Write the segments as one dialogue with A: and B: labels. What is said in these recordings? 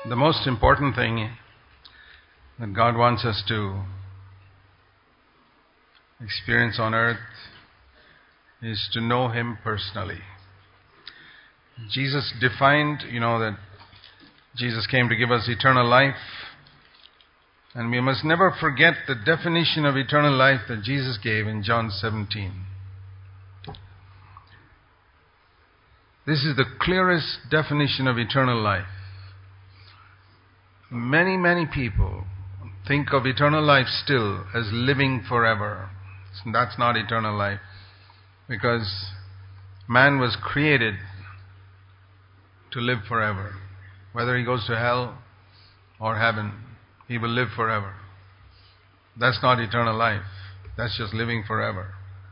A: The most important thing that God wants us to experience on earth is to know Him personally. Jesus defined, that Jesus came to give us eternal life. And we must never forget the definition of eternal life that Jesus gave in John 17. This is the clearest definition of eternal life. Many people think of eternal life still as living forever. That's not eternal life, because man was created to live forever. Whether he goes to hell or heaven, he will live forever. That's not eternal life. That's just living forever.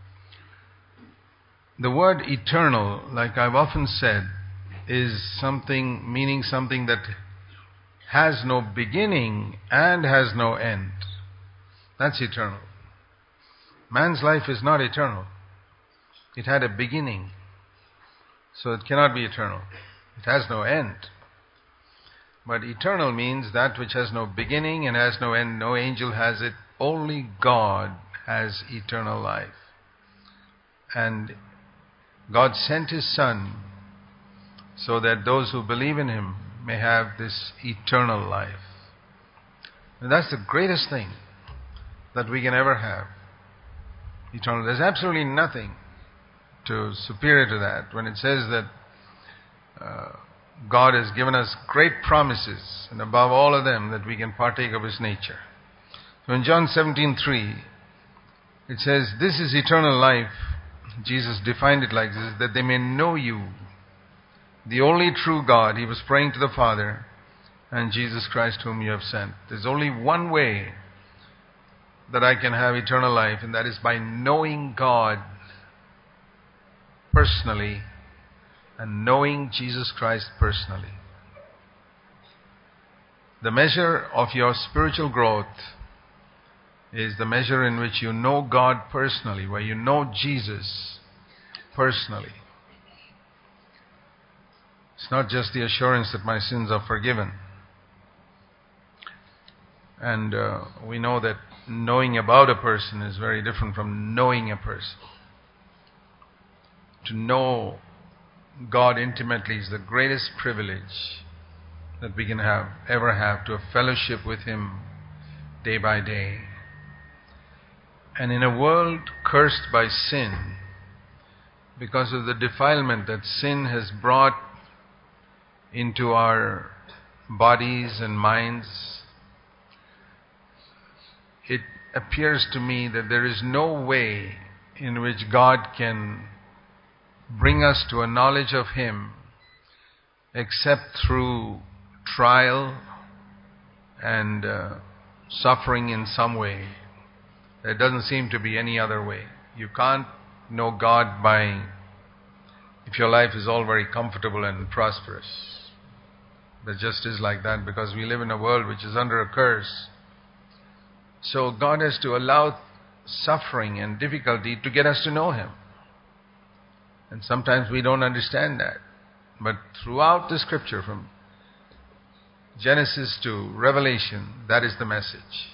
A: The word eternal, like I've often said, is meaning something that has no beginning and has no end. That's eternal. Man's life is not eternal. It had a beginning, so it cannot be eternal. It has no end. But eternal means that which has no beginning and has no end. No angel has it. Only God has eternal life. And God sent His Son so that those who believe in Him may have this eternal life. And that's the greatest thing that we can ever have. Eternal. There's absolutely nothing superior to that. When it says that God has given us great promises, and above all of them, that we can partake of His nature. So in John 17:3, it says, "This is eternal life." Jesus defined it like this, "that they may know you, the only true God." He was praying to the Father, "and Jesus Christ whom you have sent." There's only one way that I can have eternal life, and that is by knowing God personally and knowing Jesus Christ personally. The measure of your spiritual growth is the measure in which you know God personally, where you know Jesus personally. It's not just the assurance that my sins are forgiven. And we know that knowing about a person is very different from knowing a person. To know God intimately is the greatest privilege that we can ever have, to have fellowship with Him day by day. And in a world cursed by sin, because of the defilement that sin has brought into our bodies and minds, it appears to me that there is no way in which God can bring us to a knowledge of Him except through trial and suffering in some way. There doesn't seem to be any other way. You can't know God if your life is all very comfortable and prosperous. That just is like that, because we live in a world which is under a curse. So God has to allow suffering and difficulty to get us to know Him. And sometimes we don't understand that. But throughout the Scripture, from Genesis to Revelation, that is the message.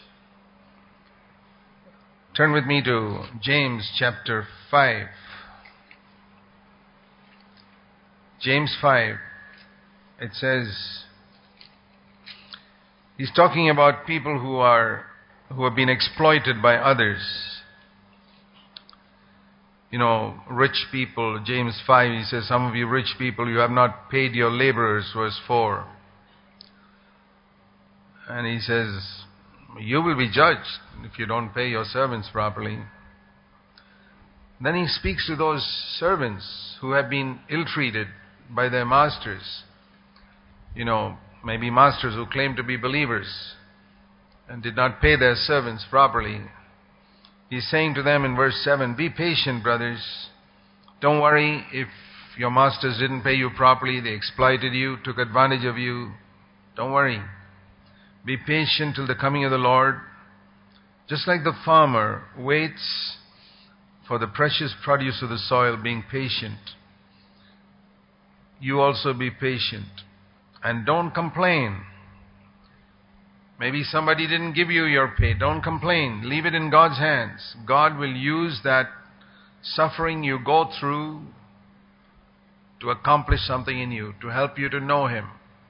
A: Turn with me to James chapter 5. James 5. It says, he's talking about people who have been exploited by others. Rich people. James 5, he says, "Some of you rich people, you have not paid your laborers," verse 4. And he says, you will be judged if you don't pay your servants properly. Then he speaks to those servants who have been ill-treated by their masters. Maybe masters who claim to be believers and did not pay their servants properly. He's saying to them in verse 7, "Be patient, brothers. Don't worry if your masters didn't pay you properly, they exploited you, took advantage of you. Don't worry. Be patient till the coming of the Lord. Just like the farmer waits for the precious produce of the soil, being patient, you also be patient. And don't complain Maybe somebody didn't give you your pay. Don't complain. Leave it in God's hands. God will use that suffering you go through to accomplish something in you, to help you to know Him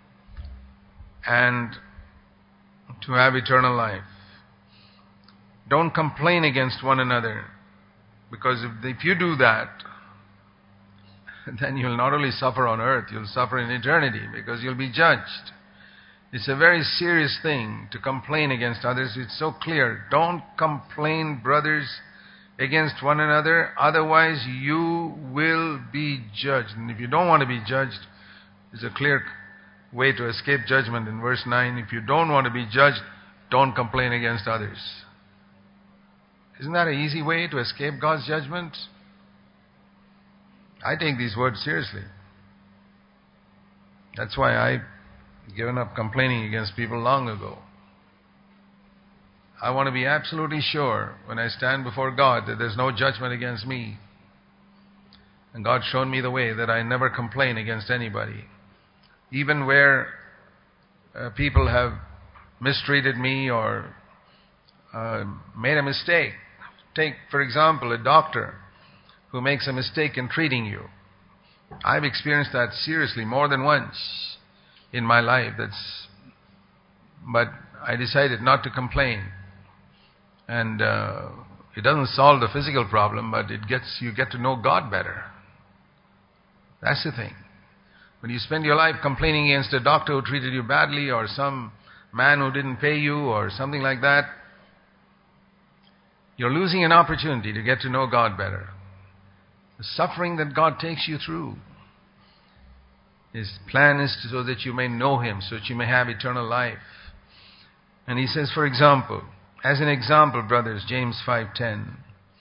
A: and to have eternal life. Don't complain against one another, because if you do that, then you'll not only suffer on earth, you'll suffer in eternity, because you'll be judged. It's a very serious thing to complain against others. It's so clear. Don't complain, brothers, against one another, otherwise you will be judged. And if you don't want to be judged, there's a clear way to escape judgment in verse 9. If you don't want to be judged, don't complain against others. Isn't that an easy way to escape God's judgment? I take these words seriously. That's why I've given up complaining against people long ago. I want to be absolutely sure when I stand before God that there's no judgment against me. And God's shown me the way that I never complain against anybody. Even where people have mistreated me or made a mistake. Take, for example, a doctor who makes a mistake in treating you. I've experienced that seriously more than once in my life. But I decided not to complain. And it doesn't solve the physical problem, but you get to know God better. That's the thing. When you spend your life complaining against a doctor who treated you badly, or some man who didn't pay you, or something like that, you're losing an opportunity to get to know God better. The suffering that God takes you through, His plan is so that you may know Him, so that you may have eternal life. And He says, for example, as an example, brothers, James 5:10,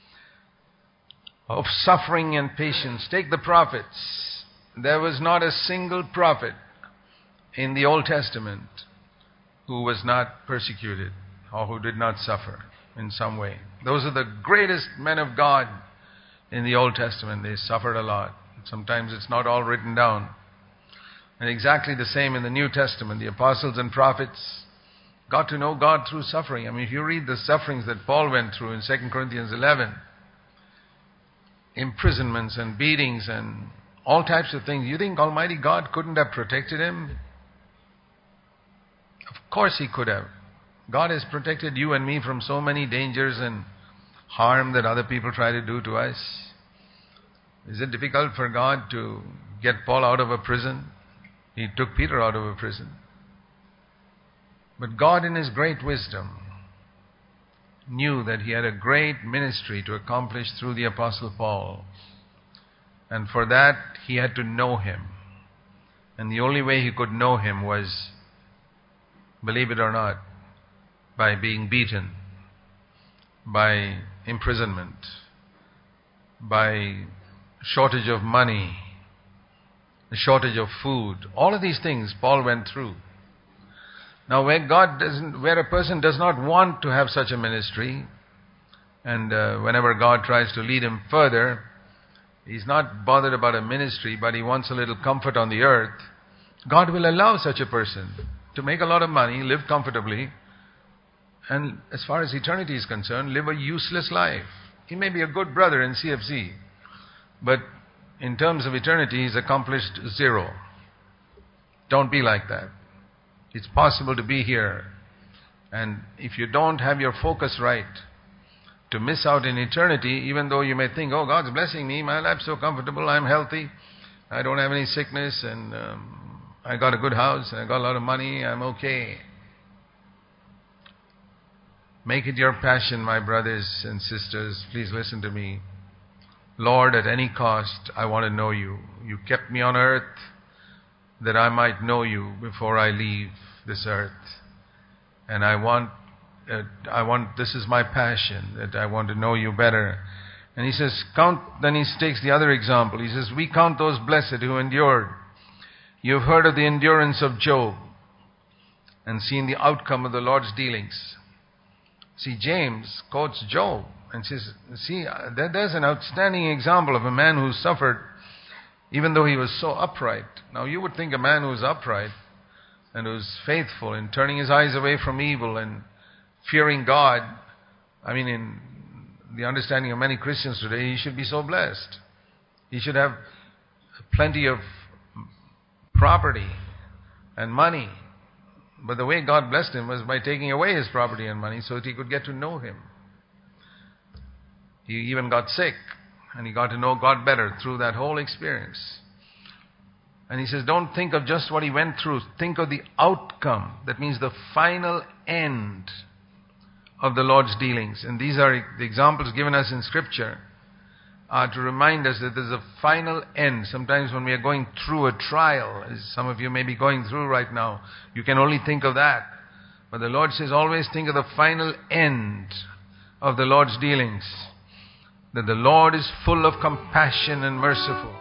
A: of suffering and patience, take the prophets. There was not a single prophet in the Old Testament who was not persecuted or who did not suffer in some way. Those are the greatest men of God in the Old Testament. They suffered a lot. Sometimes it's not all written down. And exactly the same in the New Testament. The apostles and prophets got to know God through suffering. I mean, if you read the sufferings that Paul went through in 2 Corinthians 11, imprisonments and beatings and all types of things, you think Almighty God couldn't have protected him? Of course He could have. God has protected you and me from so many dangers and harm that other people try to do to us. Is it difficult for God to get Paul out of a prison? He took Peter out of a prison. But God, in His great wisdom, knew that He had a great ministry to accomplish through the Apostle Paul. And for that, he had to know Him. And the only way he could know Him was, believe it or not, by being beaten, by imprisonment, by shortage of money, the shortage of food. All of these things Paul went through. Now, where a person does not want to have such a ministry, and whenever God tries to lead him further, he's not bothered about a ministry, but he wants a little comfort on the earth, God will allow such a person to make a lot of money, live comfortably, and as far as eternity is concerned, live a useless life. He may be a good brother in CFC, but in terms of eternity, he's accomplished zero. Don't be like that. It's possible to be here. And if you don't have your focus right, to miss out in eternity, even though you may think, oh, God's blessing me, my life's so comfortable, I'm healthy, I don't have any sickness, and I got a good house, and I got a lot of money, I'm okay. Make it your passion, my brothers and sisters, please listen to me. Lord, at any cost, I want to know You. You kept me on earth that I might know You before I leave this earth. And this is my passion, that I want to know You better. And he says, then he takes the other example. He says, we count those blessed who endured. You've heard of the endurance of Job and seen the outcome of the Lord's dealings. See, James quotes Job and says, there's an outstanding example of a man who suffered even though he was so upright. Now, you would think a man who's upright and who's faithful in turning his eyes away from evil and fearing God, I mean, in the understanding of many Christians today, he should be so blessed. He should have plenty of property and money. But the way God blessed him was by taking away his property and money so that he could get to know him. He even got sick, and he got to know God better through that whole experience. And he says, don't think of just what he went through. Think of the outcome. That means the final end of the Lord's dealings. And these are the examples given us in Scripture to remind us that there's a final end. Sometimes when we are going through a trial, as some of you may be going through right now, you can only think of that. But the Lord says, always think of the final end of the Lord's dealings. That the Lord is full of compassion and merciful.